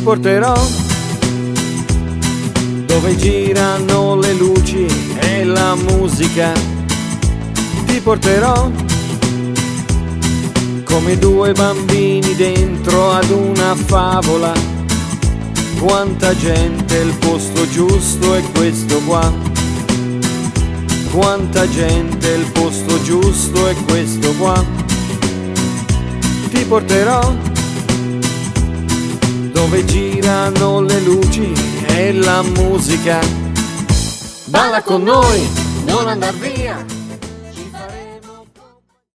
porterò dove girano le luci e la musica. Ti porterò come due bambini dentro ad una favola. Quanta gente, il posto giusto è questo qua. Quanta gente, il posto giusto è questo qua. Ti porterò dove girano le luci e la musica. Balla con noi, non andar via.